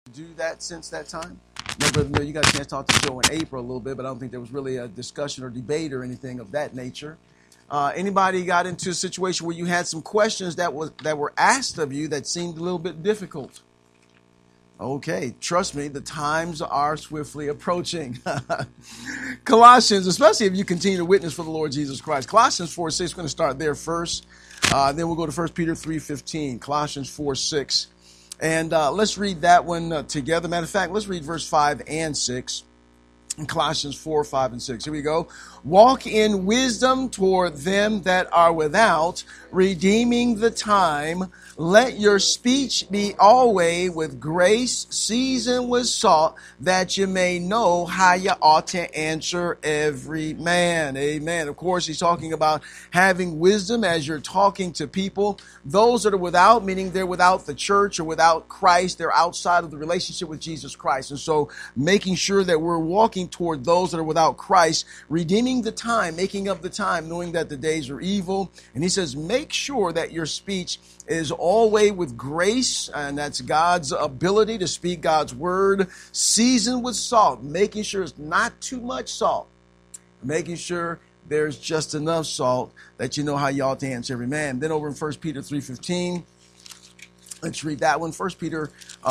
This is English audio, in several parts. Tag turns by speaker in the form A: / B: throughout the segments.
A: do that since that time? Remember, you got a chance to talk to Joe in April a little bit, but I don't think there was really a discussion or debate or anything of that nature. Anybody got into a situation where you had some questions that were asked of you that seemed a little bit difficult? Okay, trust me, the times are swiftly approaching. Colossians, especially if you continue to witness for the Lord Jesus Christ. Colossians 4:6, we're going to start there first. Then we'll go to 1 Peter 3:15, Colossians 4:6. And let's read that one together. Matter of fact, let's read verse 5 and 6. In Colossians 4, 5, and 6. Here we go. Walk in wisdom toward them that are without, redeeming the time. Let your speech be always with grace, seasoned with salt, that you may know how you ought to answer every man. Amen. Of course, he's talking about having wisdom as you're talking to people. Those that are without, meaning they're without the church or without Christ, they're outside of the relationship with Jesus Christ. And so making sure that we're walking toward those that are without Christ, redeeming the time, making up the time, knowing that the days are evil. And he says, make sure that your speech is always with grace, and that's God's ability to speak God's word, seasoned with salt, making sure it's not too much salt, making sure there's just enough salt that you know how you ought to answer every man. Then over in 1 Peter 3:15, let's read that one. 1 Peter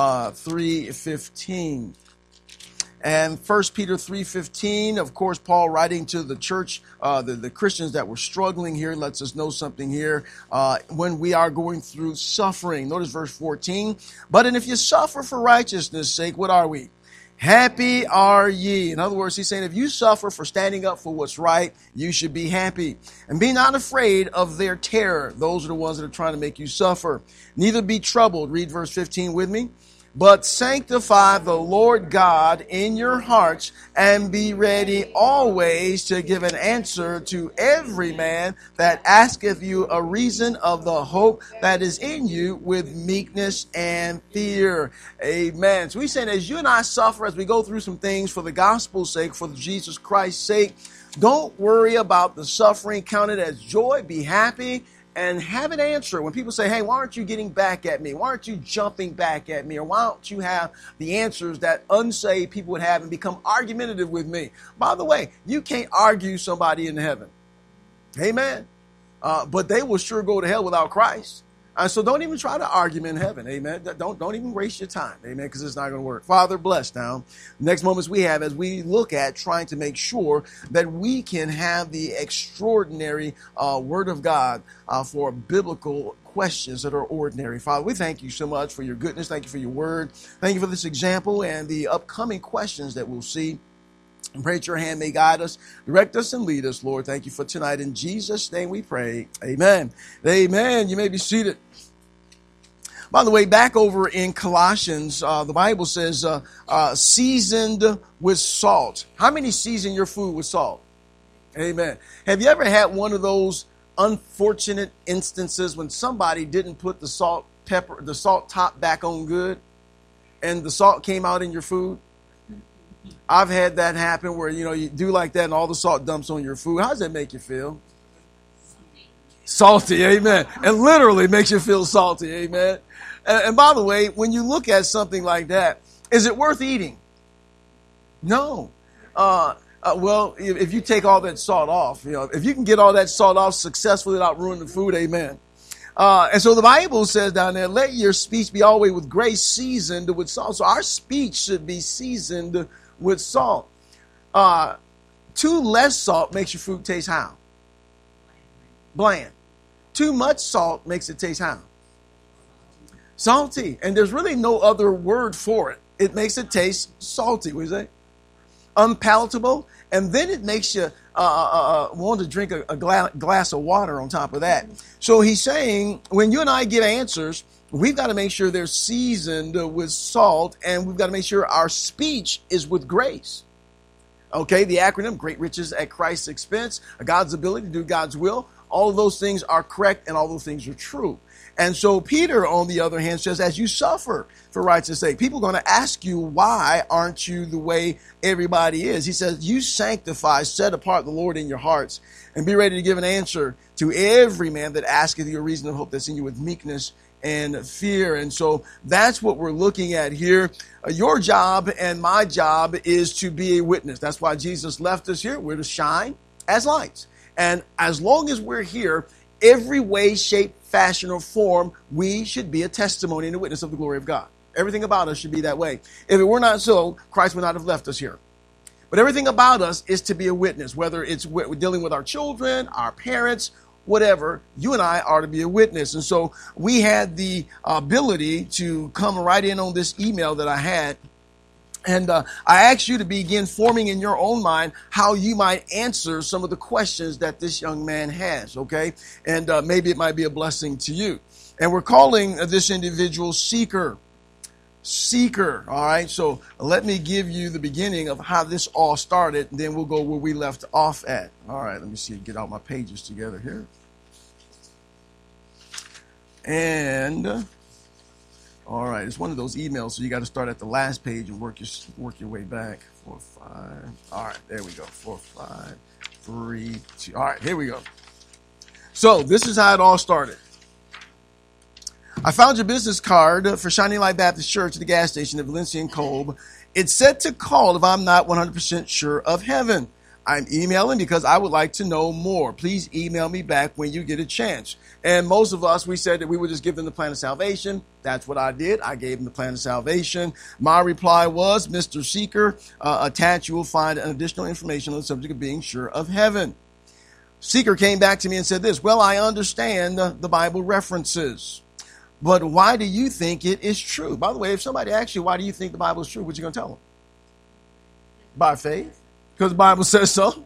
A: 3:15. And 1 Peter 3:15, of course, Paul writing to the church, the Christians that were struggling here, lets us know something here when we are going through suffering. Notice verse 14. But and if you suffer for righteousness' sake, what are we? Happy are ye. In other words, he's saying if you suffer for standing up for what's right, you should be happy. And be not afraid of their terror. Those are the ones that are trying to make you suffer. Neither be troubled. Read verse 15 with me. But sanctify the Lord God in your hearts, and be ready always to give an answer to every man that asketh you a reason of the hope that is in you with meekness and fear. Amen. So he's saying as you and I suffer, as we go through some things for the gospel's sake, for Jesus Christ's sake, don't worry about the suffering. Count it as joy. Be happy. And have an answer. When people say, hey, why aren't you getting back at me? Why aren't you jumping back at me? Or why don't you have the answers that unsaved people would have and become argumentative with me? By the way, you can't argue somebody into heaven. Amen. But they will sure go to hell without Christ. So don't even try to argue in heaven. Amen. Don't even waste your time. Amen. Because it's not going to work. Father, bless now. Next moments we have as we look at trying to make sure that we can have the extraordinary word of God for biblical questions that are ordinary. Father, we thank you so much for your goodness. Thank you for your word. Thank you for this example and the upcoming questions that we'll see. And pray that your hand may guide us, direct us, and lead us, Lord. Thank you for tonight. In Jesus' name we pray. Amen. Amen. You may be seated. By the way, back over in Colossians, the Bible says, seasoned with salt. How many season your food with salt? Amen. Have you ever had one of those unfortunate instances when somebody didn't put the salt top back on good and the salt came out in your food? I've had that happen where, you do like that and all the salt dumps on your food. How does that make you feel? Salty, amen. And literally makes you feel salty, amen. And by the way, when you look at something like that, is it worth eating? No. Well, if you take all that salt off, if you can get all that salt off successfully without ruining the food, amen. And so the Bible says down there, let your speech be always with grace, seasoned with salt. So our speech should be seasoned with salt. Too less salt makes your food taste how? Bland. Too much salt makes it taste how? Salty. And there's really no other word for it. It makes it taste salty. What do you say? Unpalatable. And then it makes you want to drink a glass of water on top of that. So he's saying, when you and I give answers, we've got to make sure they're seasoned with salt, and we've got to make sure our speech is with grace. Okay, the acronym, Great Riches at Christ's Expense, God's ability to do God's will. All of those things are correct, and all those things are true. And so Peter, on the other hand, says, as you suffer for righteousness' sake, people are going to ask you, why aren't you the way everybody is? He says, you sanctify, set apart the Lord in your hearts, and be ready to give an answer to every man that asketh you a reason of hope that's in you with meekness and fear. And so that's what we're looking at here. Your job and my job is to be a witness. That's why Jesus left us here. We're to shine as lights. And as long as we're here, every way, shape, fashion, or form, we should be a testimony and a witness of the glory of God. Everything about us should be that way. If it were not so, Christ would not have left us here. But everything about us is to be a witness, whether it's we're dealing with our children, our parents, whatever. You and I are to be a witness. And so we had the ability to come right in on this email that I had. And I asked you to begin forming in your own mind how you might answer some of the questions that this young man has, okay? And maybe it might be a blessing to you. And we're calling this individual Seeker. Seeker, all right? So let me give you the beginning of how this all started, and then we'll go where we left off at. All right, let me see, get all my pages together here. And... all right, it's one of those emails, so you got to start at the last page and work your way back. 4, 5. All right, there we go. 4, 5, 3, 2. All right, here we go. So this is how it all started. I found your business card for Shining Light Baptist Church at the gas station at Valencia and Kolb. It said to call if I'm not 100% sure of heaven. I'm emailing because I would like to know more. Please email me back when you get a chance. And most of us, we said that we would just give them the plan of salvation. That's what I did. I gave them the plan of salvation. My reply was, Mr. Seeker, attached you will find an additional information on the subject of being sure of heaven. Seeker came back to me and said this, well, I understand the Bible references, but why do you think it is true? By the way, if somebody asks you, why do you think the Bible is true? What you going to tell them? By faith. Because the Bible says so.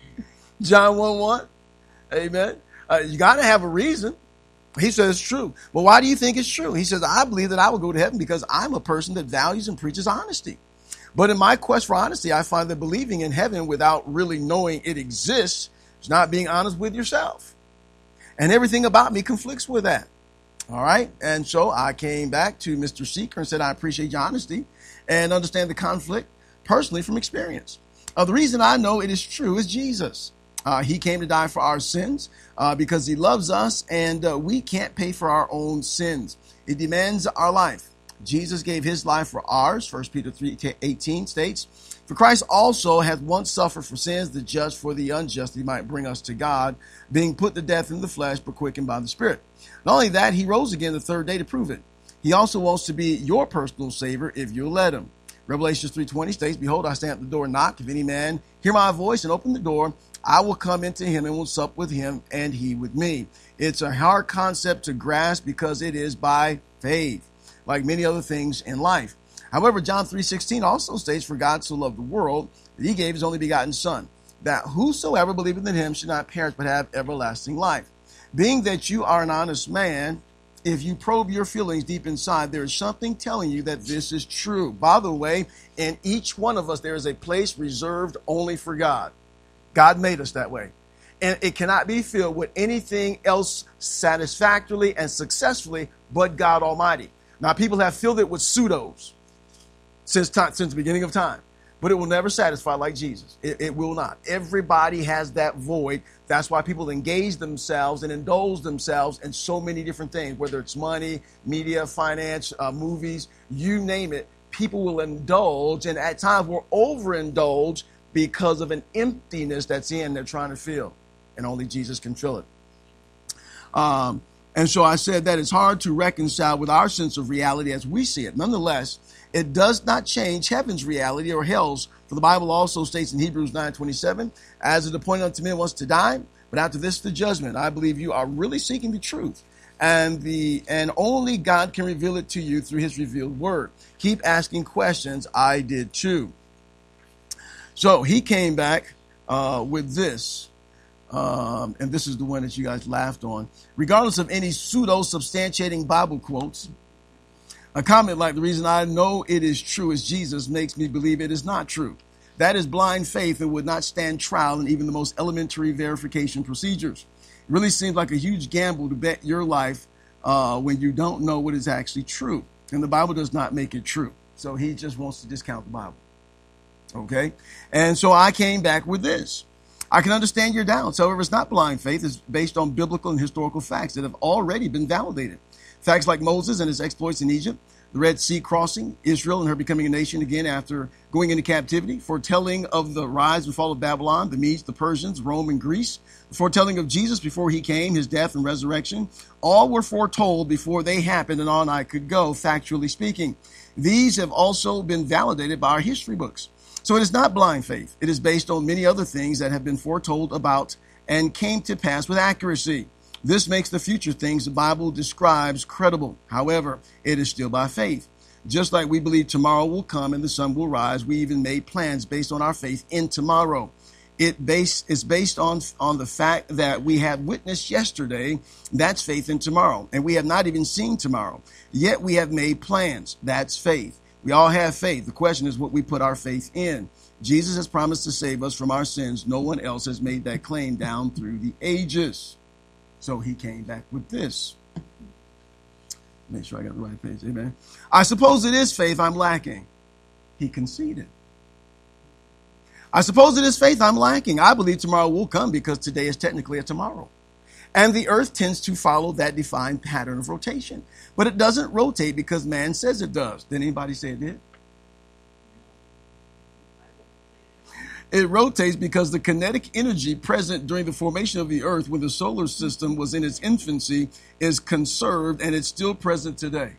A: John 1:1. Amen. You got to have a reason. He says it's true. But why do you think it's true? He says, I believe that I will go to heaven because I'm a person that values and preaches honesty. But in my quest for honesty, I find that believing in heaven without really knowing it exists is not being honest with yourself. And everything about me conflicts with that. All right. And so I came back to Mr. Seeker and said, I appreciate your honesty and understand the conflict personally from experience. The reason I know it is true is Jesus. He came to die for our sins because he loves us, and we can't pay for our own sins. It demands our life. Jesus gave his life for ours. 1 Peter 3:18 states, for Christ also hath once suffered for sins, the just for the unjust, that he might bring us to God, being put to death in the flesh, but quickened by the Spirit. Not only that, he rose again the third day to prove it. He also wants to be your personal Savior if you'll let him. Revelations 3:20 states, behold, I stand at the door and knock. If any man hear my voice and open the door, I will come into him and will sup with him and he with me. It's a hard concept to grasp because it is by faith, like many other things in life. However, John 3:16 also states, for God so loved the world that he gave his only begotten Son, that whosoever believeth in him should not perish but have everlasting life. Being that you are an honest man, if you probe your feelings deep inside, there is something telling you that this is true. By the way, in each one of us, there is a place reserved only for God. God made us that way. And it cannot be filled with anything else satisfactorily and successfully but God Almighty. Now, people have filled it with pseudos since the beginning of time, but it will never satisfy like Jesus. It will not. Everybody has that void. That's why people engage themselves and indulge themselves in so many different things, whether it's money, media, finance, movies, you name it. People will indulge, and at times will overindulge because of an emptiness that's in they're trying to fill, and only Jesus can fill it. And so I said that it's hard to reconcile with our sense of reality as we see it. Nonetheless, it does not change heaven's reality or hell's. For the Bible also states in Hebrews 9:27, as it appointed unto men once to die, but after this the judgment. I believe you are really seeking the truth, and only God can reveal it to you through his revealed word. Keep asking questions. I did too. So he came back with this. And this is the one that you guys laughed on. Regardless of any pseudo-substantiating Bible quotes, a comment like, the reason I know it is true is Jesus makes me believe it is not true. That is blind faith and would not stand trial in even the most elementary verification procedures. It really seems like a huge gamble to bet your life when you don't know what is actually true. And the Bible does not make it true. So he just wants to discount the Bible. Okay? And so I came back with this. I can understand your doubts. However, it's not blind faith. It's based on biblical and historical facts that have already been validated. Facts like Moses and his exploits in Egypt, the Red Sea crossing, Israel and her becoming a nation again after going into captivity, foretelling of the rise and fall of Babylon, the Medes, the Persians, Rome, and Greece, the foretelling of Jesus before he came, his death and resurrection, all were foretold before they happened, and on I could go, factually speaking. These have also been validated by our history books. So it is not blind faith. It is based on many other things that have been foretold about and came to pass with accuracy. This makes the future things the Bible describes credible. However, it is still by faith. Just like we believe tomorrow will come and the sun will rise, we even made plans based on our faith in tomorrow. It's based on the fact that we have witnessed yesterday. That's faith in tomorrow. And we have not even seen tomorrow. Yet we have made plans. That's faith. We all have faith. The question is what we put our faith in. Jesus has promised to save us from our sins. No one else has made that claim down through the ages. So he came back with this. Make sure I got the right page. Amen. I suppose it is faith I'm lacking. He conceded. I suppose it is faith I'm lacking. I believe tomorrow will come because today is technically a tomorrow. And the earth tends to follow that defined pattern of rotation. But it doesn't rotate because man says it does. Did anybody say it did? It rotates because the kinetic energy present during the formation of the earth when the solar system was in its infancy is conserved, and it's still present today.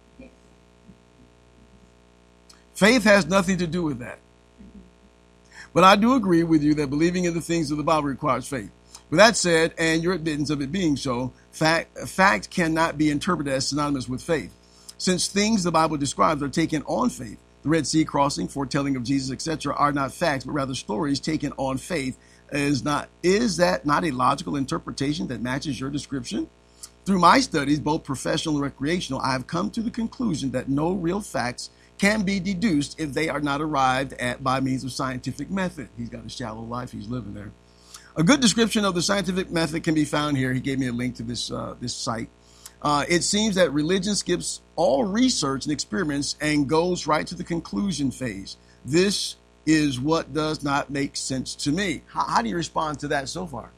A: Faith has nothing to do with that. But I do agree with you that believing in the things of the Bible requires faith. With that said, and your admittance of it being so, fact cannot be interpreted as synonymous with faith. Since things the Bible describes are taken on faith, the Red Sea crossing, foretelling of Jesus, etc., are not facts, but rather stories taken on faith. Is that not a logical interpretation that matches your description? Through my studies, both professional and recreational, I have come to the conclusion that no real facts can be deduced if they are not arrived at by means of scientific method. He's got a shallow life. He's living there. A good description of the scientific method can be found here. He gave me a link to this site. It seems that religion skips all research and experiments and goes right to the conclusion phase. This is what does not make sense to me. How do you respond to that so far?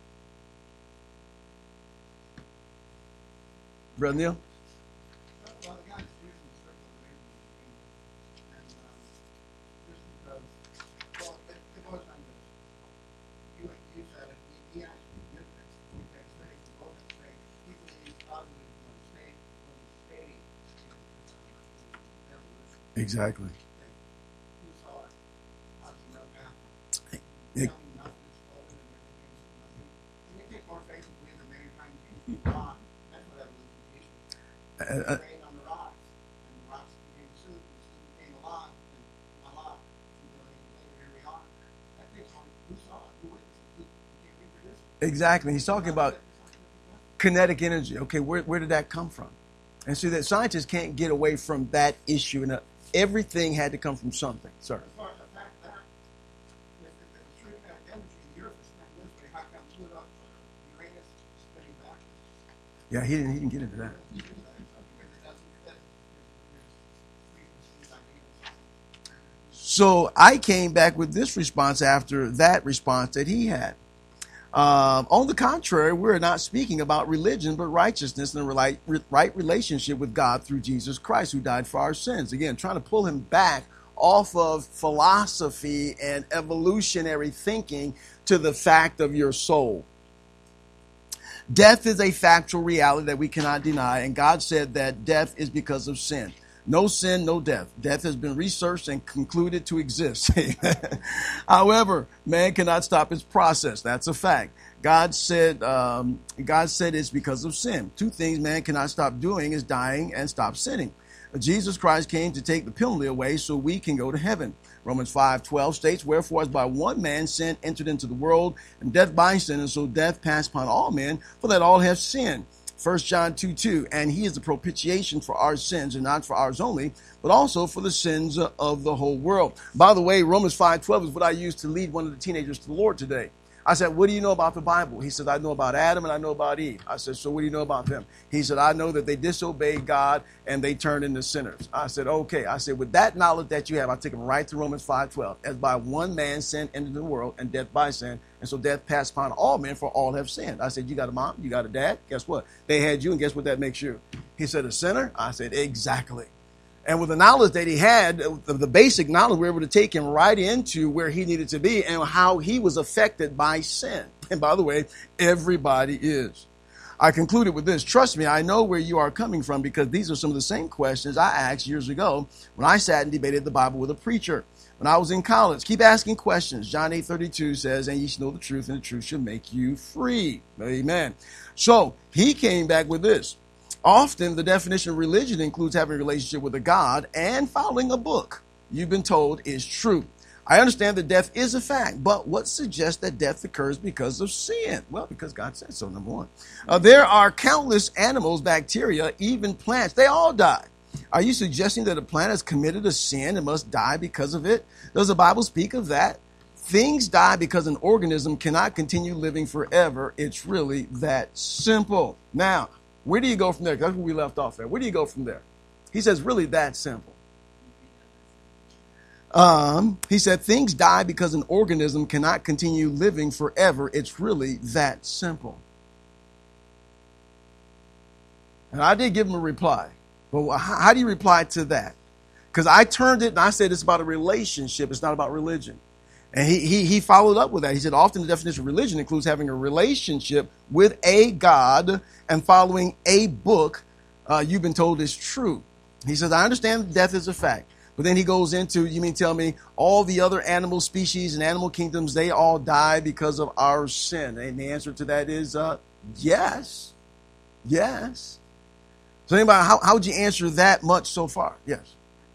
A: Brother Neil? Exactly. Exactly. He's talking about kinetic energy. Okay, where did that come from? And so that scientists can't get away from that issue. And everything had to come from something. Sir. As far as the fact that if it was true that energy, the earth is spinning this way, how come Uranus is spinning backwards? Yeah, he didn't get into that. So I came back with this response after that response that he had. On the contrary, we're not speaking about religion, but righteousness and a right relationship with God through Jesus Christ, who died for our sins. Again, trying to pull him back off of philosophy and evolutionary thinking to the fact of your soul. Death is a factual reality that we cannot deny, and God said that death is because of sin. No sin, no death. Death has been researched and concluded to exist. However, man cannot stop its process. That's a fact. God said it's because of sin. Two things man cannot stop doing is dying and stop sinning. Jesus Christ came to take the penalty away so we can go to heaven. Romans 5:12 states, wherefore as by one man sin entered into the world, and death by sin, and so death passed upon all men, for that all have sinned. 1 John 2:2, and he is the propitiation for our sins, and not for ours only, but also for the sins of the whole world. By the way, Romans 5:12 is what I used to lead one of the teenagers to the Lord today. I said, what do you know about the Bible? He said, I know about Adam and I know about Eve. I said, so what do you know about them? He said, I know that they disobeyed God and they turned into sinners. I said, okay. I said, with that knowledge that you have, I take him right to Romans 5:12. As by one man sin entered the world, and death by sin, and so death passed upon all men, for all have sinned. I said, you got a mom, you got a dad, guess what? They had you, and guess what that makes you? He said, a sinner? I said, exactly. And with the knowledge that he had, the basic knowledge, we were able to take him right into where he needed to be and how he was affected by sin. And by the way, everybody is. I concluded with this. Trust me, I know where you are coming from, because these are some of the same questions I asked years ago when I sat and debated the Bible with a preacher. When I was in college, keep asking questions. John 8:32 says, and ye shall know the truth, and the truth shall make you free. Amen. So he came back with this. Often the definition of religion includes having a relationship with a God and following a book you've been told is true. I understand that death is a fact, but what suggests that death occurs because of sin? Well, because God said so, number one. There are countless animals, bacteria, even plants. They all die. Are you suggesting that a plant has committed a sin and must die because of it? Does the Bible speak of that? Things die because an organism cannot continue living forever. It's really that simple. Now, where do you go from there? That's where we left off there. Where do you go from there? He says, really that simple. He said, things die because an organism cannot continue living forever. It's really that simple. And I did give him a reply. But how do you reply to that? Because I turned it and I said it's about a relationship. It's not about religion. And he followed up with that. He said, often the definition of religion includes having a relationship with a God and following a book you've been told is true. He says, I understand death is a fact. But then he goes into, you mean tell me all the other animal species and animal kingdoms, they all die because of our sin? And the answer to that is yes. Yes. So anybody, how would you answer that much so far? Yes.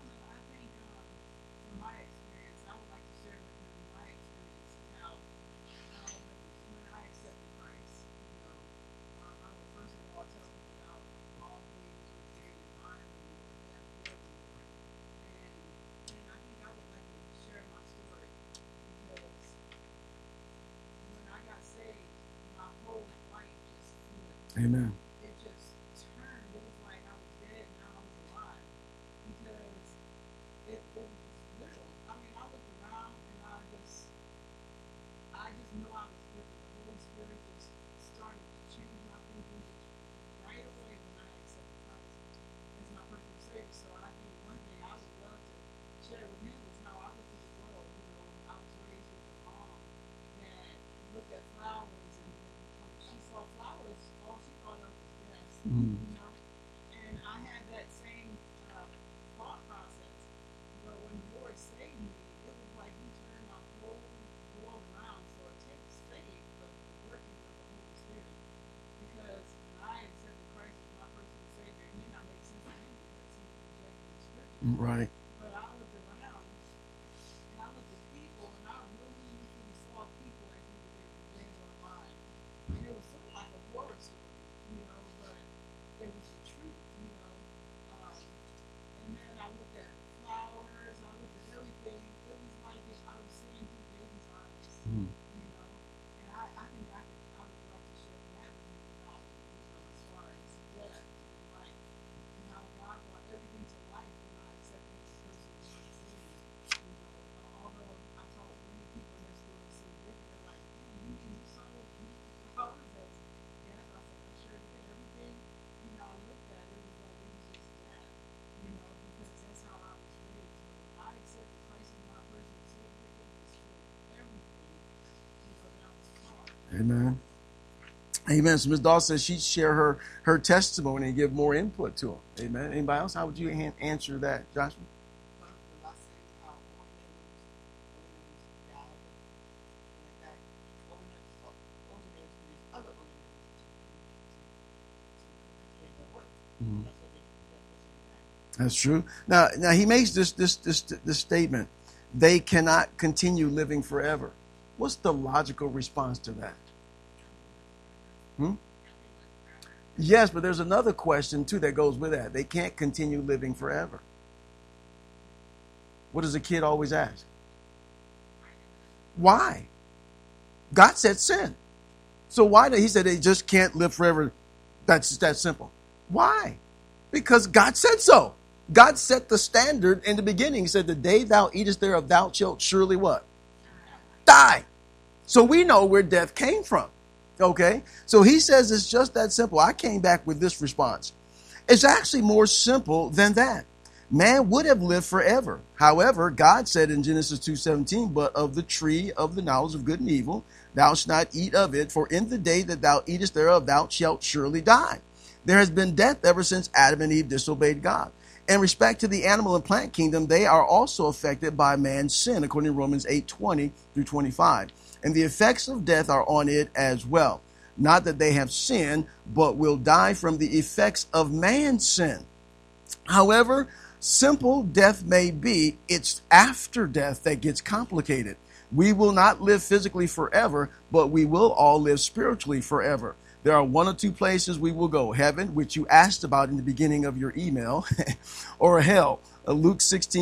A: Amen.
B: It just turned. It was like I was dead and now I was alive. Because it was little. I mean, I looked around and I just knew I was different. The Holy Spirit just started to change my thinking right away when I accepted Christ as my personal Savior. So I think one thing I would love to share with him was how I looked at the world. You know, I was raised with a mom that looked at flowers, and when she saw flowers, all she thought of was death. You know, and I had that same thought process. But when the Lord saved me, it was like He turned my whole world around. So it takes faith, but the working of the Holy Spirit. Because when I accepted Christ as my personal Savior, it may not make sense to him because he rejected the Scripture.
A: Right.
B: But I looked around and I looked at people, and I really saw people as if they were dead or alive. And it was sort of like a horror story, you know, but it was the truth, you know. And then I looked at flowers, I looked at everything. It was like I was seeing through baby's eyes, you know. And I think I would like to share that with you about, you know, as far as death and life, and how God brought everything to life when I accepted His person as my Savior. You know, although I talk to many people and their story is so different, they're like, man, you saw flowers as death. I said, I sure did. Everything, you know, I looked at it was like it was just death, you know, because that's how I was raised. When I accepted Christ as my personal Savior, it was everything, you know, that I was taught.
A: Amen. Amen. So Ms. Dawson says she'd share her testimony and give more input to him. Amen. Anybody else? How would you answer that, Joshua? That's true. Now he makes this statement. They cannot continue living forever. What's the logical response to that? Yes, but there's another question too that goes with that. They can't continue living forever. What does a kid always ask? Why? God said sin. So why did he said they just can't live forever? That's that simple. Why? Because God said so. God set the standard in the beginning. He said, the day thou eatest thereof, thou shalt surely what? Die. So we know where death came from. Okay? So he says it's just that simple. I came back with this response. It's actually more simple than that. Man would have lived forever. However, God said in Genesis 2:17, but of the tree of the knowledge of good and evil, thou shalt not eat of it, for in the day that thou eatest thereof, thou shalt surely die. There has been death ever since Adam and Eve disobeyed God. In respect to the animal and plant kingdom, they are also affected by man's sin, according to Romans 8:20 through 25. And the effects of death are on it as well. Not that they have sinned, but will die from the effects of man's sin. However simple death may be, it's after death that gets complicated. We will not live physically forever, but we will all live spiritually forever. There are one or two places we will go. Heaven, which you asked about in the beginning of your email, or hell. Luke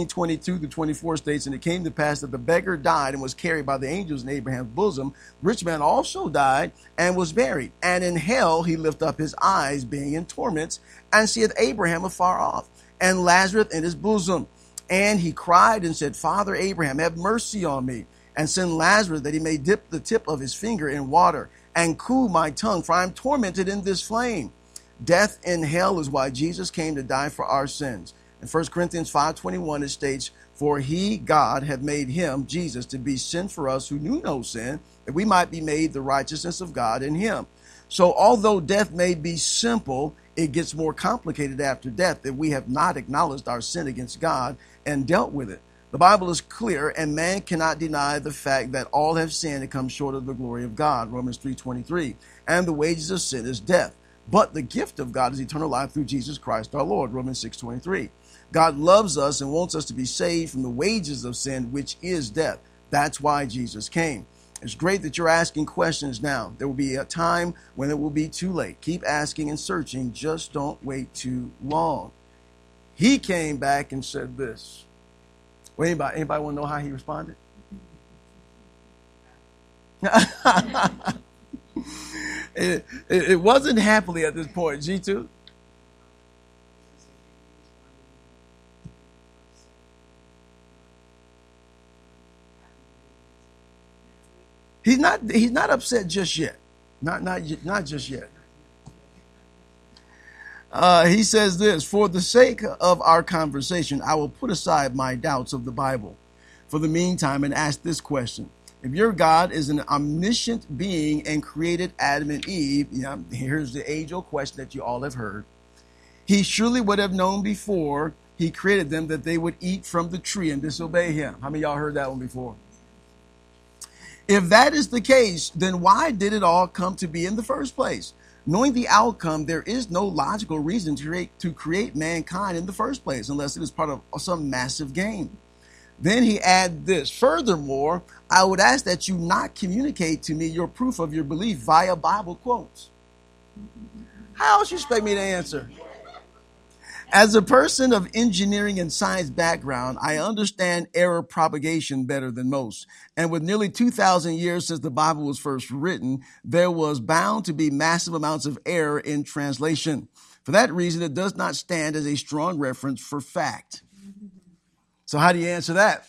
A: 16:22-24 states, and it came to pass that the beggar died and was carried by the angels in Abraham's bosom. The rich man also died and was buried. And in hell he lift up his eyes, being in torments, and seeth Abraham afar off, and Lazarus in his bosom. And he cried and said, Father Abraham, have mercy on me, and send Lazarus that he may dip the tip of his finger in water, and cool my tongue, for I am tormented in this flame. Death in hell is why Jesus came to die for our sins. In 1 Corinthians 5:21 it states, for he, God, have made him, Jesus, to be sin for us who knew no sin, that we might be made the righteousness of God in him. So although death may be simple, it gets more complicated after death if we have not acknowledged our sin against God and dealt with it. The Bible is clear, and man cannot deny the fact that all have sinned and come short of the glory of God, Romans 3:23. And the wages of sin is death. But the gift of God is eternal life through Jesus Christ our Lord, Romans 6:23. God loves us and wants us to be saved from the wages of sin, which is death. That's why Jesus came. It's great that you're asking questions now. There will be a time when it will be too late. Keep asking and searching. Just don't wait too long. He came back and said this. Well, anybody want to know how he responded? It wasn't happily at this point. G2? He's not upset just yet. Not just yet. He says this, for the sake of our conversation, I will put aside my doubts of the Bible for the meantime and ask this question. If your God is an omniscient being and created Adam and Eve, here's the age-old question that you all have heard. He surely would have known before he created them that they would eat from the tree and disobey him. How many of y'all heard that one before? If that is the case, then why did it all come to be in the first place? Knowing the outcome, there is no logical reason to create mankind in the first place, unless it is part of some massive game. Then he added this. Furthermore, I would ask that you not communicate to me your proof of your belief via Bible quotes. How else you expect me to answer? As a person of engineering and science background, I understand error propagation better than most. And with nearly 2,000 years since the Bible was first written, there was bound to be massive amounts of error in translation. For that reason, it does not stand as a strong reference for fact. So how do you answer that?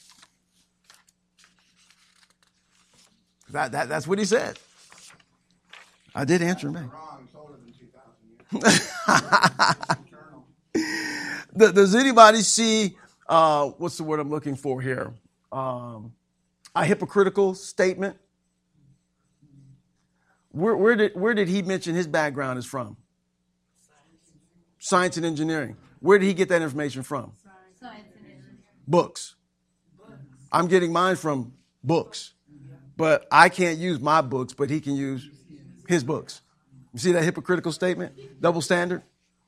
A: That's what he said. I did answer him back. Does anybody see, what's the word I'm looking for here? A hypocritical statement? Where did he mention his background is from? Science and engineering. Where did he get that information from? Science and engineering. Books. I'm getting mine from books. But I can't use my books, but he can use his books. You see that hypocritical statement? Double standard?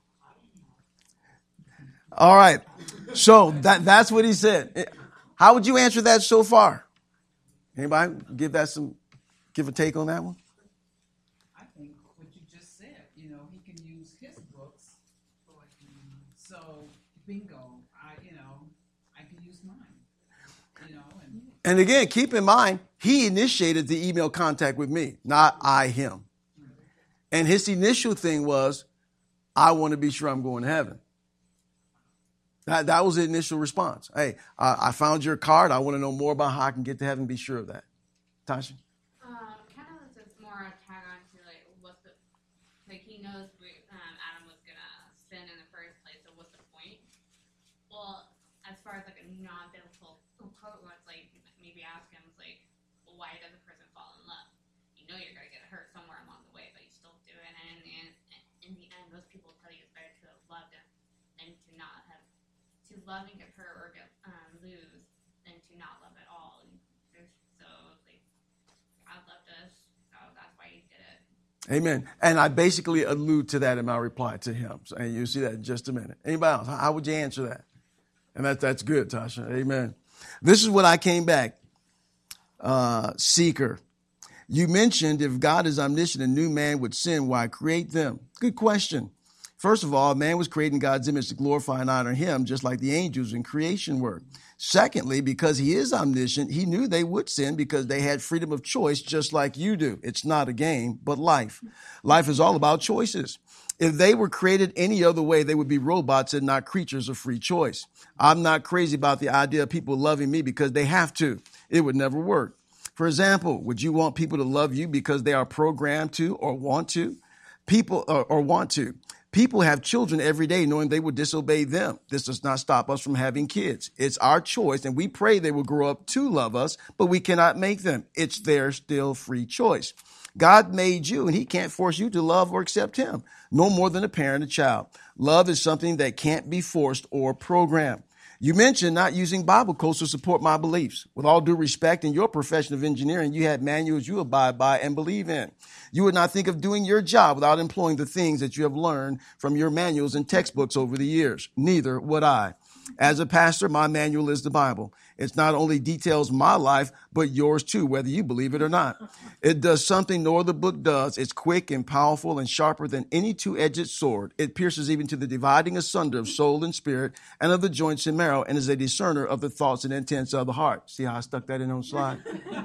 A: All right. So that's what he said. How would you answer that so far? Anybody give a take on that one?
B: I think what you just said, he can use his books. So bingo, I can use mine.
A: And again, keep in mind, He initiated the email contact with me, not I him. And his initial thing was, I want to be sure I'm going to heaven. That was the initial response. Hey, I found your card. I want to know more about how I can get to heaven. Be sure of that. Tasha?
C: Kind of just more tag on to like he knows Adam was gonna sin in the first place. So what's the point? Well, as far as like a non-biblical quote, it's like maybe ask him like, well, why does a person fall in love? You know you're gonna get hurt somewhere along the way, but you still do it. And in the end, most people tell you it's better to have loved him than to not have. To love and get hurt or lose than to not love at all. So like, God loved us, so that's why he did it.
A: Amen. And I basically allude to that in my reply to him. So, and you'll see that in just a minute. Anybody else? How would you answer that? And that's good, Tasha. Amen. This is what I came back. Seeker. You mentioned if God is omniscient, a new man would sin, why create them? Good question. First of all, man was created in God's image to glorify and honor him, just like the angels in creation were. Secondly, because he is omniscient, he knew they would sin because they had freedom of choice, just like you do. It's not a game, but life. Life is all about choices. If they were created any other way, they would be robots and not creatures of free choice. I'm not crazy about the idea of people loving me because they have to. It would never work. For example, would you want people to love you because they are programmed to or want to? People have children every day knowing they will disobey them. This does not stop us from having kids. It's our choice, and we pray they will grow up to love us, but we cannot make them. It's their still free choice. God made you, and he can't force you to love or accept him, no more than a parent a child. Love is something that can't be forced or programmed. You mentioned not using Bible quotes to support my beliefs. With all due respect, in your profession of engineering, you had manuals you abide by and believe in. You would not think of doing your job without employing the things that you have learned from your manuals and textbooks over the years. Neither would I. As a pastor, my manual is the Bible. It not only details my life, but yours too, whether you believe it or not. It does something no other book does. It's quick and powerful and sharper than any two-edged sword. It pierces even to the dividing asunder of soul and spirit and of the joints and marrow, and is a discerner of the thoughts and intents of the heart. See how I stuck that in on the slide?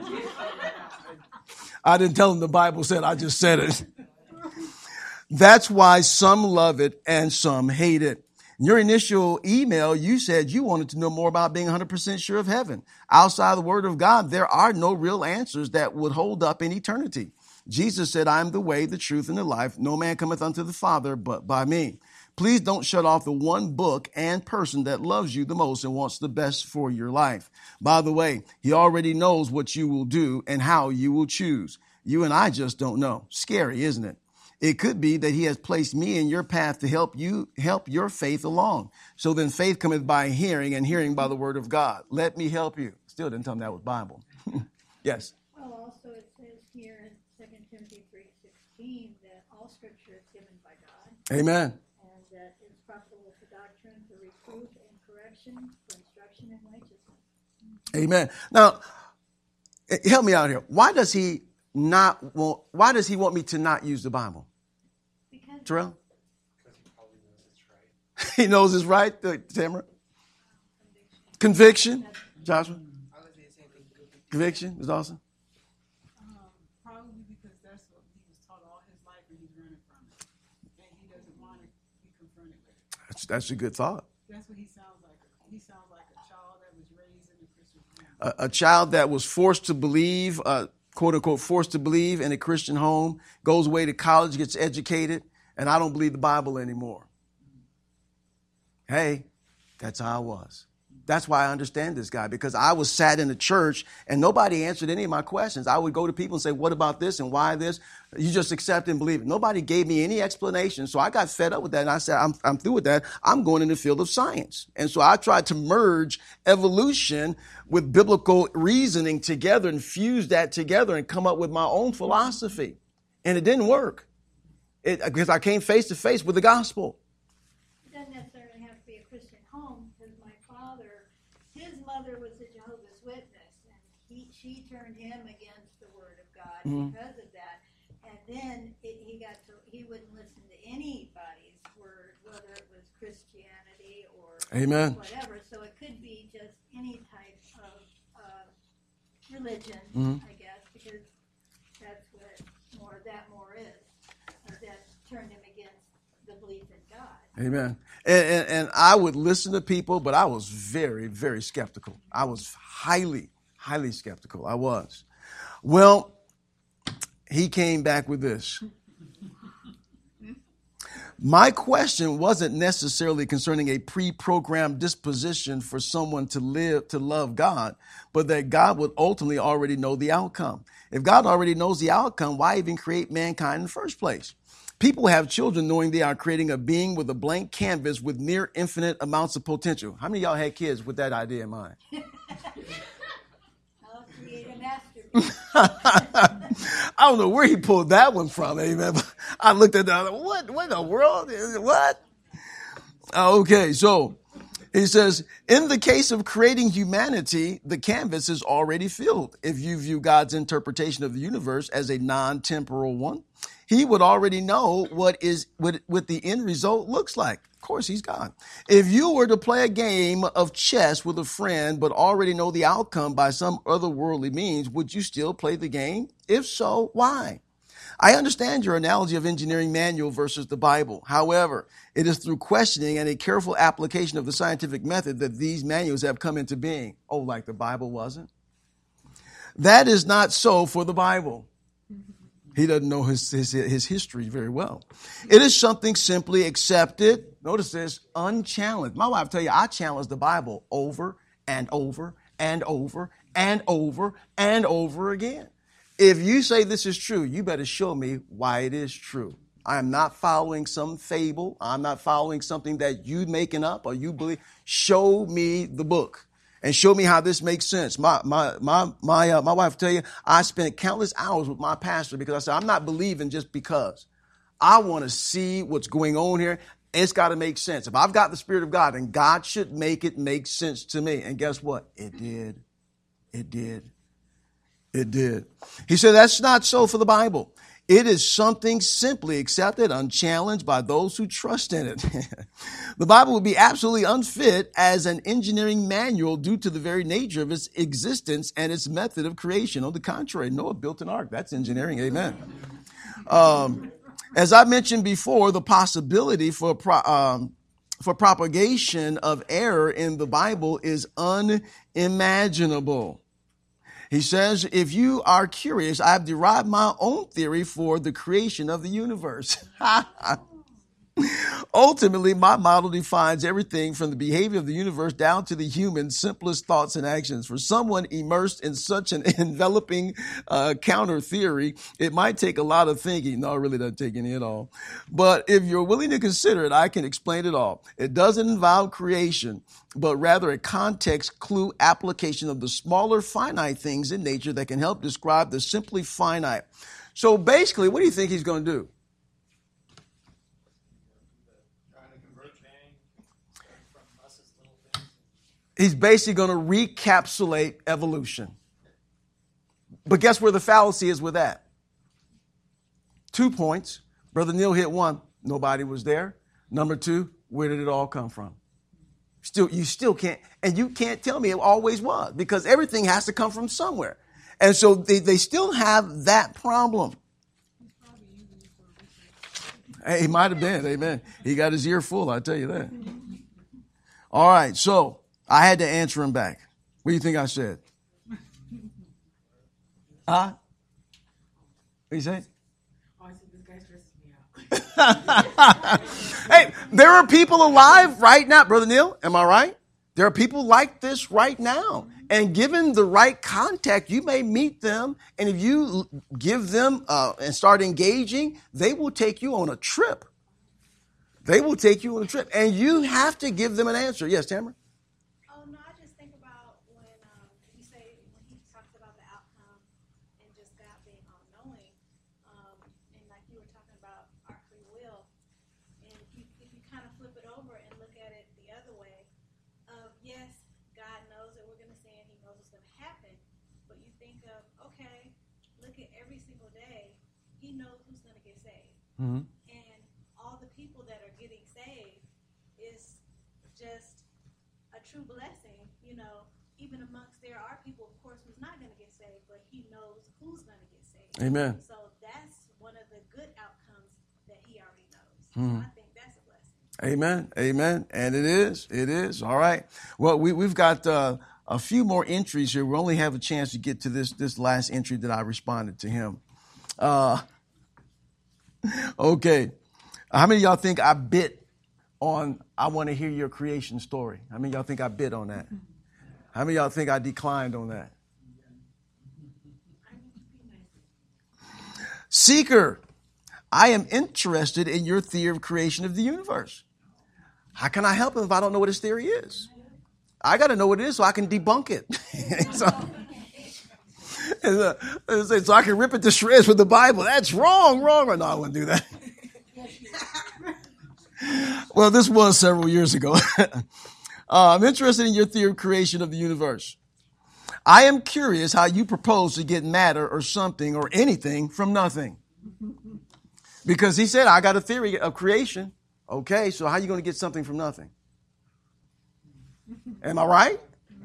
A: I didn't tell them the Bible said, I just said it. That's why some love it and some hate it. In your initial email, you said you wanted to know more about being 100% sure of heaven. Outside the word of God, there are no real answers that would hold up in eternity. Jesus said, I am the way, the truth, and the life. No man cometh unto the Father but by me. Please don't shut off the one book and person that loves you the most and wants the best for your life. By the way, he already knows what you will do and how you will choose. You and I just don't know. Scary, isn't it? It could be that he has placed me in your path to help your faith along. So then faith cometh by hearing, and hearing by the word of God. Let me help you. Still didn't tell me that was Bible. Yes.
D: Well, also it says here in 2 Timothy 3:16 that all scripture is given by God.
A: Amen.
D: And that it's profitable for doctrine, for reproof and correction, for instruction in righteousness.
A: Amen. Now, help me out here. Why does he want me to not use the Bible?
D: Because
A: Terrell?
E: Because he probably knows it's right.
A: He knows it's right, Tamara? Conviction? Joshua?
E: I would say the same thing.
A: Conviction is awesome.
B: Probably because that's what he was taught all his life and he's running from it. And he doesn't want to be confronted with it.
A: That's a good thought.
B: That's what he sounds like. He sounds like a child that was raised in a Christian family.
A: A child that was forced to believe, quote unquote, forced to believe in a Christian home, goes away to college, gets educated, and I don't believe the Bible anymore. Hey, that's how I was. That's why I understand this guy, because I was sat in the church and nobody answered any of my questions. I would go to people and say, what about this and why this? You just accept and believe it. Nobody gave me any explanation. So I got fed up with that. And I said, I'm through with that. I'm going in the field of science. And so I tried to merge evolution with biblical reasoning together and fuse that together and come up with my own philosophy. And it didn't work because I came face to face with the gospel.
D: it doesn't necessarily have to be a Christian home, because my father, his mother was a Jehovah's Witness, and she turned him against the word of God because of that. And then he wouldn't listen to anybody's word, whether it was Christianity or
A: Amen.
D: whatever. So it could be just any type of religion, I because that's what more is. That turned him against the belief in God.
A: Amen. And I would listen to people, but I was very, very skeptical. I was highly, highly skeptical. I was. Well, he came back with this. My question wasn't necessarily concerning a pre-programmed disposition for someone to love God, but that God would ultimately already know the outcome. If God already knows the outcome, why even create mankind in the first place? People have children knowing they are creating a being with a blank canvas with near infinite amounts of potential. How many of y'all had kids with that idea in mind?
D: I'll create a masterpiece.
A: I don't know where he pulled that one from, amen. I looked at that, what in the world? What? Okay, so he says, in the case of creating humanity, the canvas is already filled. If you view God's interpretation of the universe as a non-temporal one, he would already know what the end result looks like. Of course, he's God. If you were to play a game of chess with a friend, but already know the outcome by some otherworldly means, would you still play the game? If so, why? I understand your analogy of engineering manual versus the Bible. However, it is through questioning and a careful application of the scientific method that these manuals have come into being. Oh, like the Bible wasn't? That is not so for the Bible. He doesn't know his history very well. It is something simply accepted. Notice this, unchallenged. My wife tell you, I challenge the Bible over and over and over and over and over again. If you say this is true, you better show me why it is true. I am not following some fable. I'm not following something that you making up or you believe. Show me the book. And show me how this makes sense. My wife will tell you, I spent countless hours with my pastor because I said, I'm not believing just because. I want to see what's going on here. It's got to make sense. If I've got the Spirit of God, then God should make it make sense to me. And guess what? It did. It did. It did. He said, that's not so for the Bible. It is something simply accepted, unchallenged by those who trust in it. The Bible would be absolutely unfit as an engineering manual due to the very nature of its existence and its method of creation. On the contrary, Noah built an ark. That's engineering. Amen. As I mentioned before, the possibility for propagation of error in the Bible is unimaginable. He says, if you are curious, I have derived my own theory for the creation of the universe. Ultimately, my model defines everything from the behavior of the universe down to the human's simplest thoughts and actions. For someone immersed in such an enveloping counter theory, it might take a lot of thinking. No, it really doesn't take any at all. But if you're willing to consider it, I can explain it all. It doesn't involve creation, but rather a context clue application of the smaller finite things in nature that can help describe the simply finite. So basically, what do you think he's going to do? He's basically going to recapsulate evolution. But guess where the fallacy is with that? 2 points. Brother Neil hit one. Nobody was there. Number 2, where did it all come from? You still can't, and you can't tell me it always was, because everything has to come from somewhere. And so they still have that problem. Hey, he might have been, amen. He got his ear full, I tell you that. All right, so I had to answer him back. What do you think I said? Huh? What do you say?
B: Oh, I said, this guy stresses me out.
A: Hey, there are people alive right now, Brother Neil. Am I right? There are people like this right now. And given the right contact, you may meet them. And if you give them and start engaging, they will take you on a trip. They will take you on a trip. And you have to give them an answer. Yes, Tamara?
F: Oh, no, I just think about when you say, when he talks about the outcome and just God being all-knowing, and like you were talking about our free will, and if you kind of flip it over and look at it the other way, yes, God knows that we're going to sin, he knows what's going to happen, but you think of, okay, look at every single day, he knows who's going to get saved.
A: Mm-hmm.
F: And all the people that are getting saved is just a true blessing, even amongst there are people, of course, who's not going to get saved, but he knows who's going to get saved.
A: Amen.
F: So that's one of the good outcomes that he already knows.
A: Mhm.
F: So I think that's a blessing.
A: Amen. Amen. And it is. It is. All right. Well, we've got a few more entries here. We only have a chance to get to this last entry that I responded to him. Okay. How many of y'all think I bit on I want to hear your creation story? How many of y'all think I bit on that? How many of y'all think I declined on that? Seeker, I am interested in your theory of creation of the universe. How can I help him if I don't know what his theory is? I got to know what it is so I can debunk it. So I can rip it to shreds with the Bible. That's wrong. Or no, I wouldn't do that. Well, this was several years ago. I'm interested in your theory of creation of the universe. I am curious how you propose to get matter or something or anything from nothing. Because he said, I got a theory of creation. Okay, so how are you going to get something from nothing? Am I right?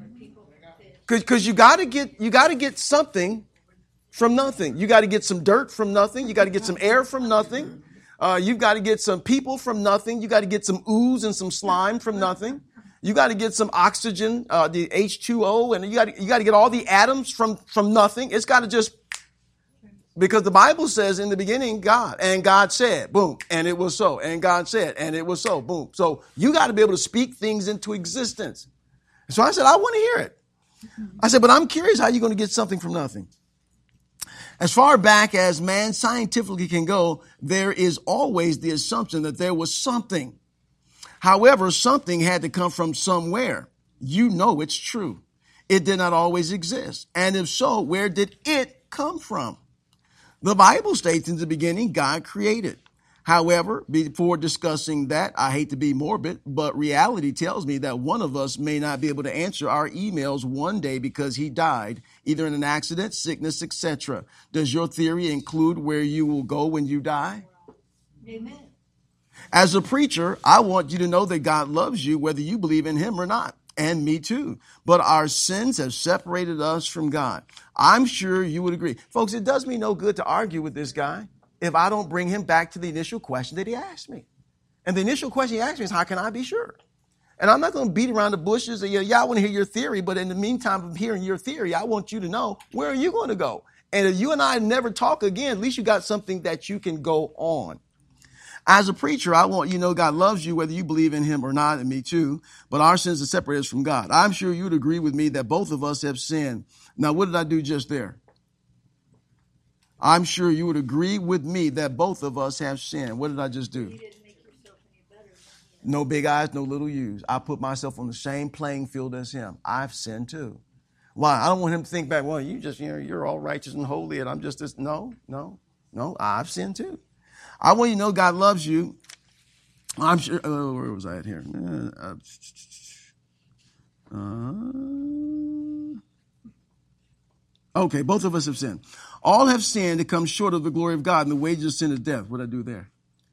A: Because you got to get something from nothing. You got to get some dirt from nothing. You got to get some air from nothing. You've got to get some people from nothing. You got to get some ooze and some slime from nothing. You got to get some oxygen, the H2O, and you got to get all the atoms from nothing. It's got to just, because the Bible says in the beginning, God said, boom, and it was so, and God said, and it was so, boom. So you got to be able to speak things into existence. So I said, I want to hear it. I said, but I'm curious how you're going to get something from nothing. As far back as man scientifically can go, there is always the assumption that there was something. However, something had to come from somewhere. You know it's true. It did not always exist. And if so, where did it come from? The Bible states in the beginning, God created. However, before discussing that, I hate to be morbid, but reality tells me that one of us may not be able to answer our emails one day because he died, either in an accident, sickness, etc. Does your theory include where you will go when you die?
D: Amen.
A: As a preacher, I want you to know that God loves you, whether you believe in him or not. And me too. But our sins have separated us from God. I'm sure you would agree. Folks, it does me no good to argue with this guy if I don't bring him back to the initial question that he asked me. And the initial question he asked me is, how can I be sure? And I'm not going to beat around the bushes and, I want to hear your theory. But in the meantime of hearing your theory, I want you to know, where are you going to go? And if you and I never talk again, at least you got something that you can go on. As a preacher, I want you to know God loves you, whether you believe in him or not, and me too. But our sins have separated us from God. I'm sure you'd agree with me that both of us have sinned. Now, what did I do just there? I'm sure you would agree with me that both of us have sinned. What did I just do?
D: You didn't make yourself any better than him.
A: No big eyes, no little U's. I put myself on the same playing field as him. I've sinned too. Why? I don't want him to think back, well, you just, you're all righteous and holy and I'm just this. No, I've sinned too. I want you to know God loves you. I'm sure. Where was I at here? Okay, both of us have sinned. All have sinned to come short of the glory of God, and the wages of sin is death. What did I do there?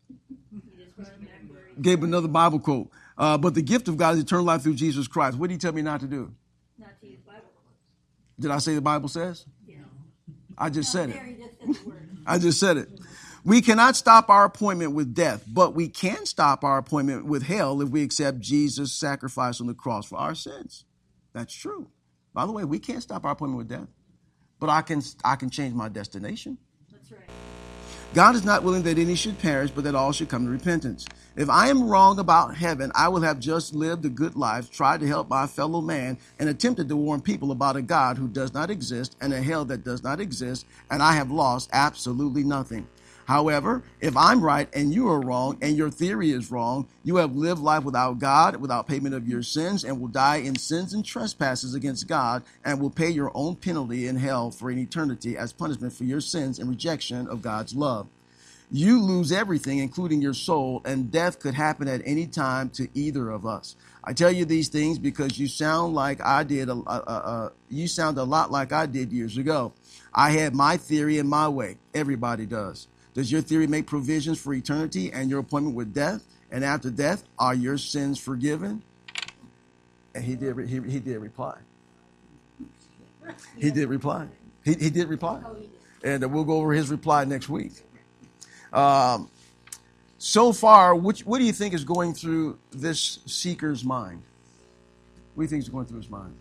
A: Gave another Bible quote. But the gift of God is eternal life through Jesus Christ. What did he tell me not to do?
D: Not to use Bible quotes.
A: Did I say the Bible says?
D: Yeah.
A: I just said it.
D: There, he just said the word.
A: I just said it. We cannot stop our appointment with death, but we can stop our appointment with hell if we accept Jesus' sacrifice on the cross for our sins. That's true. By the way, we can't stop our appointment with death, but I can change my destination.
D: That's right.
A: God is not willing that any should perish, but that all should come to repentance. If I am wrong about heaven, I will have just lived a good life, tried to help my fellow man, and attempted to warn people about a God who does not exist and a hell that does not exist, and I have lost absolutely nothing. However, if I'm right and you are wrong and your theory is wrong, you have lived life without God, without payment of your sins, and will die in sins and trespasses against God, and will pay your own penalty in hell for an eternity as punishment for your sins and rejection of God's love. You lose everything, including your soul, and death could happen at any time to either of us. I tell you these things because you sound like I did. You sound a lot like I did years ago. I had my theory and my way. Everybody does. Does your theory make provisions for eternity and your appointment with death? And after death, are your sins forgiven? And he did reply. He did reply. He did reply.
D: Oh, he did.
A: And we'll go over his reply next week. So far, what do you think is going through this seeker's mind? What do you think is going through his mind?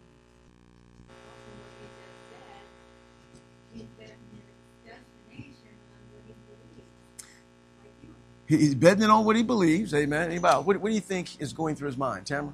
D: He's betting his destination on what he believes. Like you.
A: He's betting it on what he believes. Amen. Anybody, what do you think is going through his mind, Tamara?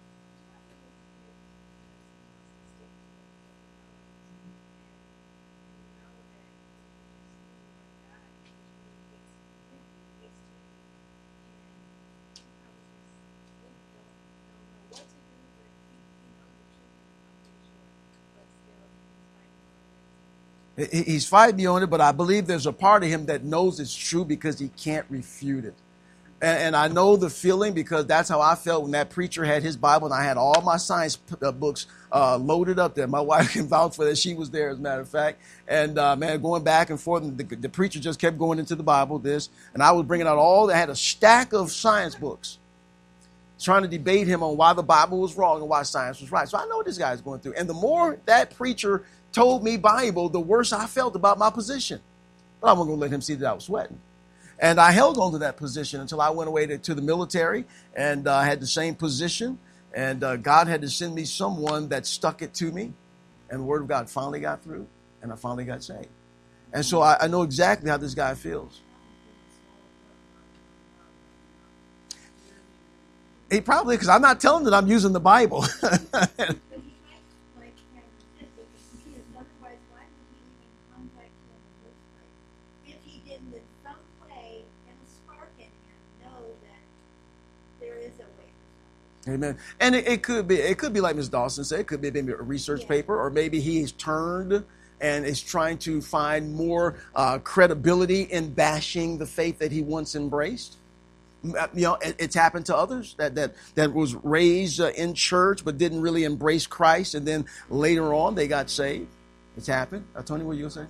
A: He's fighting on it, but I believe there's a part of him that knows it's true because he can't refute it. And I know the feeling because that's how I felt when that preacher had his Bible and I had all my science books loaded up there. My wife can vouch for that. She was there, as a matter of fact. And, man, going back and forth, and the preacher just kept going into the Bible, and I was bringing out I had a stack of science books trying to debate him on why the Bible was wrong and why science was right. So I know what this guy's going through. And the more that preacher told me Bible, the worse I felt about my position. But I wasn't going to let him see that I was sweating. And I held on to that position until I went away to the military and had the same position. And God had to send me someone that stuck it to me. And the Word of God finally got through, and I finally got saved. And so I know exactly how this guy feels. He probably, because I'm not telling him that I'm using the Bible. Amen. And it could be like Ms. Dawson said, it could be maybe a research paper, or maybe he's turned and is trying to find more credibility in bashing the faith that he once embraced. You know, it's happened to others that was raised in church but didn't really embrace Christ, and then later on they got saved. It's happened. Tony, what you gonna say?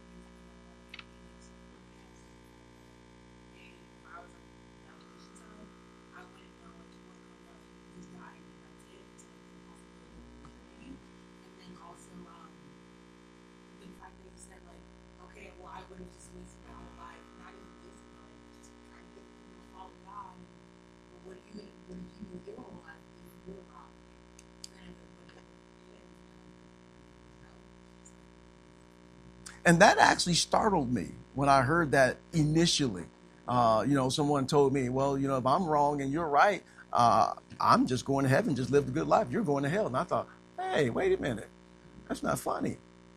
A: And that actually startled me when I heard that initially. Someone told me, well, if I'm wrong and you're right, I'm just going to heaven, just live a good life. You're going to hell. And I thought, hey, wait a minute. That's not funny.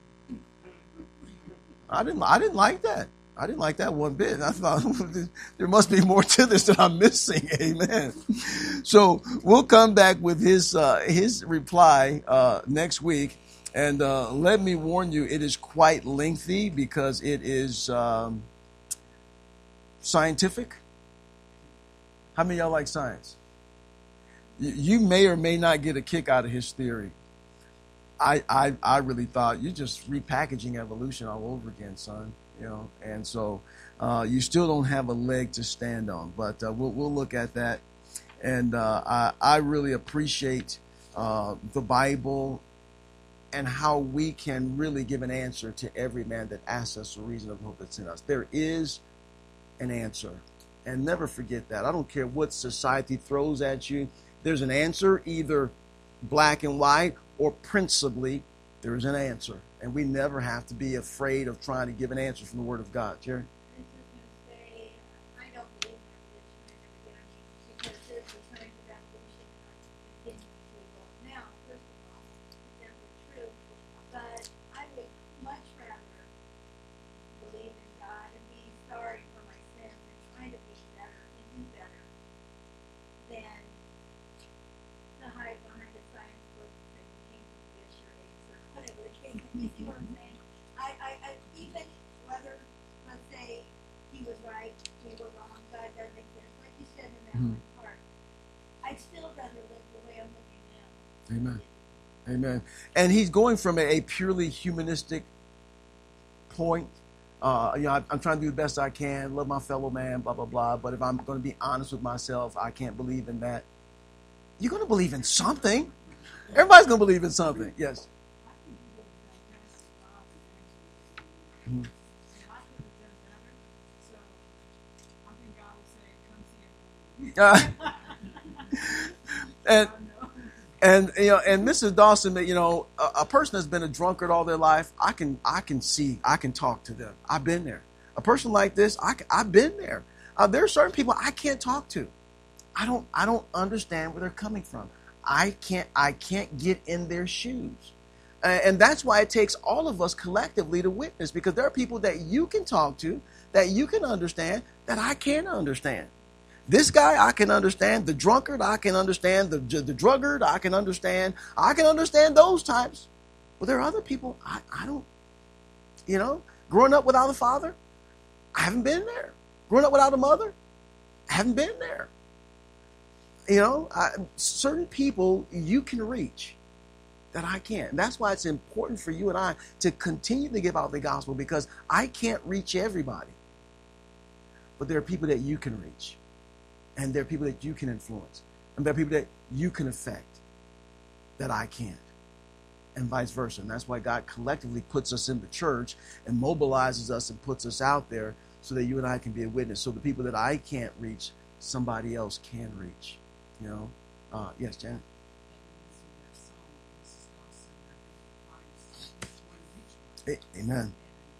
A: I didn't like that. I didn't like that one bit. I thought there must be more to this that I'm missing. Amen. So we'll come back with his reply next week. And let me warn you, it is quite lengthy because it is scientific. How many of y'all like science? You may or may not get a kick out of his theory. I really thought you're just repackaging evolution all over again, son. And so you still don't have a leg to stand on. But we'll look at that. And I really appreciate the Bible and how we can really give an answer to every man that asks us the reason of hope that's in us. There is an answer. And never forget that. I don't care what society throws at you. There's an answer, either black and white or principally there's an answer. And we never have to be afraid of trying to give an answer from the Word of God. Jerry?
D: I was just going to say, I don't believe in evolution, because there's a science of evolution and continuously going now. First of all, it's definitely true, but I would much rather believe in God and be sorry for my sins and try to be better and do better than to hide behind a science book that came from fish or eggs or whatever it came from. You see what I'm saying? I even whether, let's say, he was right, we were wrong, God doesn't exist, like you said in that one part, I'd still rather live the way I'm living now.
A: Amen. Amen. And he's going from a purely humanistic point. I'm trying to do the best I can, love my fellow man, blah, blah, blah. But if I'm going to be honest with myself, I can't believe in that. You're going to believe in something. Everybody's going to believe in something. Yes.
B: I think
A: Mhm.
B: And I could have done better. So I think God will say, come see it.
A: And
B: I know.
A: and you know, and Mrs. Dawson, you know, a person that's been a drunkard all their life, I can talk to them. I've been there. A person like this, I've been there. There are certain people I can't talk to. I don't understand where they're coming from. I can't get in their shoes. And that's why it takes all of us collectively to witness, because there are people that you can talk to, that you can understand, that I can't understand. This guy I can understand, the drunkard I can understand, the druggard I can understand those types. But there are other people I don't, you know, growing up without a father, I haven't been there. Growing up without a mother, I haven't been there. You know, certain people you can reach that I can't. And that's why it's important for you and I to continue to give out the gospel, because I can't reach everybody. But there are people that you can reach. And there are people that you can influence. And there are people that you can affect that I can't. And vice versa. And that's why God collectively puts us in the church and mobilizes us and puts us out there so that you and I can be a witness. So the people that I can't reach, somebody else can reach. You know? Yes, Janet? Amen.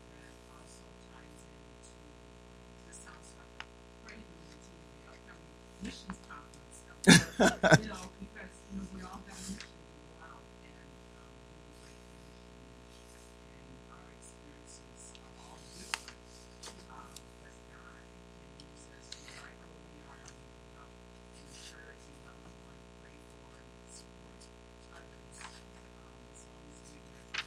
B: Missions conference, you know, because we all have missions to go out and do great things, and our experiences are all different. But God can use us right where we are out in the church and what we want to pray for and support others. As long as we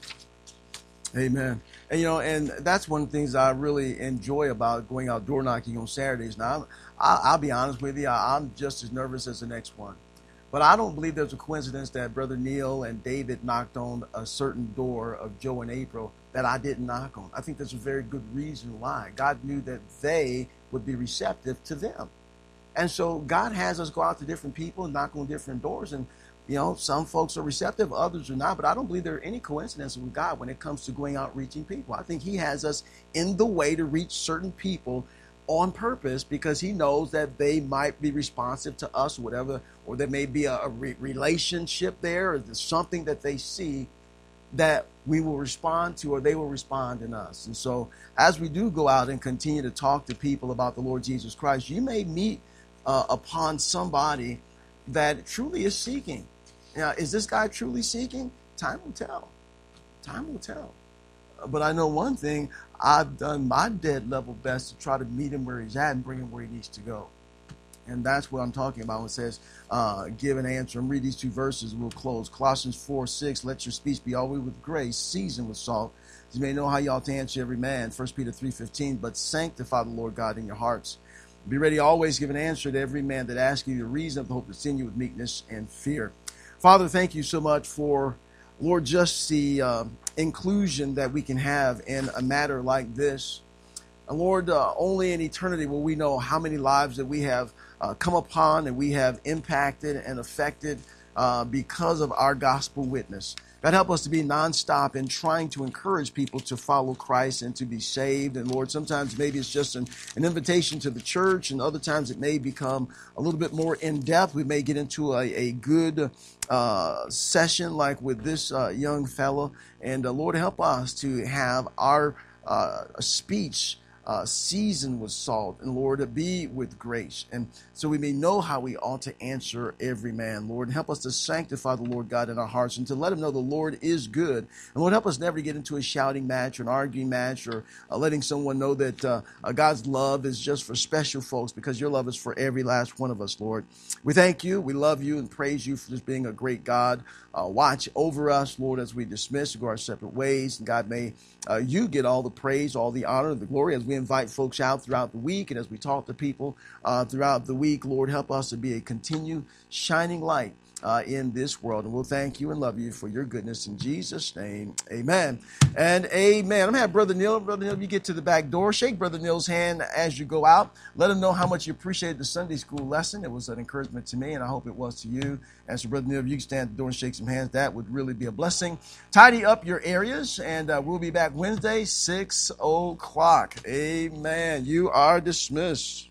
B: do.
A: Amen. And you know, and that's one of the things I really enjoy about going out door knocking on Saturdays. Now, I'll be honest with you, I'm just as nervous as the next one. But I don't believe there's a coincidence that Brother Neil and David knocked on a certain door of Joe and April that I didn't knock on. I think there's a very good reason why. God knew that they would be receptive to them. And so God has us go out to different people and knock on different doors. And, you know, some folks are receptive, others are not. But I don't believe there are any coincidences with God when it comes to going out reaching people. I think he has us in the way to reach certain people on purpose, because he knows that they might be responsive to us or whatever, or there may be a relationship there, or there's something that they see that we will respond to, or they will respond in us. And so as we do go out and continue to talk to people about the Lord Jesus Christ, you may meet upon somebody that truly is seeking. Now, is this guy truly seeking? Time will tell. Time will tell. But I know one thing, I've done my dead level best to try to meet him where he's at and bring him where he needs to go. And that's what I'm talking about when it says, give an answer. And read these two verses and we'll close. Colossians 4:6, let your speech be always with grace, seasoned with salt, as you may know how you ought to answer every man. 1 Peter 3:15, but sanctify the Lord God in your hearts. Be ready always give an answer to every man that asks you the reason of the hope that's in you with meekness and fear. Father, thank you so much for, Lord, just the inclusion that we can have in a matter like this. And Lord, only in eternity will we know how many lives that we have come upon and we have impacted and affected because of our gospel witness. God, help us to be nonstop in trying to encourage people to follow Christ and to be saved. And Lord, sometimes maybe it's just an invitation to the church, and other times it may become a little bit more in depth. We may get into a good session like with this young fellow. And Lord, help us to have our speech seasoned with salt, and Lord, to be with grace, and so we may know how we ought to answer every man. Lord, help us to sanctify the Lord God in our hearts and to let him know the Lord is good. And Lord, help us never get into a shouting match or an arguing match, or letting someone know that God's love is just for special folks, because your love is for every last one of us, Lord. We thank you, we love you, and praise you for just being a great God. Watch over us, Lord, as we dismiss and go our separate ways. And God, may you get all the praise, all the honor, the glory as we invite folks out throughout the week, and as we talk to people throughout the week. Lord, help us to be a continued shining light in this world. And we'll thank you and love you for your goodness in Jesus' name. Amen and amen. I'm going to have Brother Neil. Brother Neil, you get to the back door. Shake Brother Neil's hand as you go out. Let him know how much you appreciated the Sunday school lesson. It was an encouragement to me, and I hope it was to you. As for Brother Neil, if you can stand at the door and shake some hands, that would really be a blessing. Tidy up your areas, and we'll be back Wednesday, 6 o'clock. Amen. You are dismissed.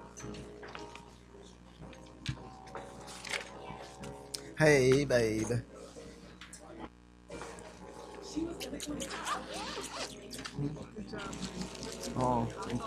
A: Hey, babe.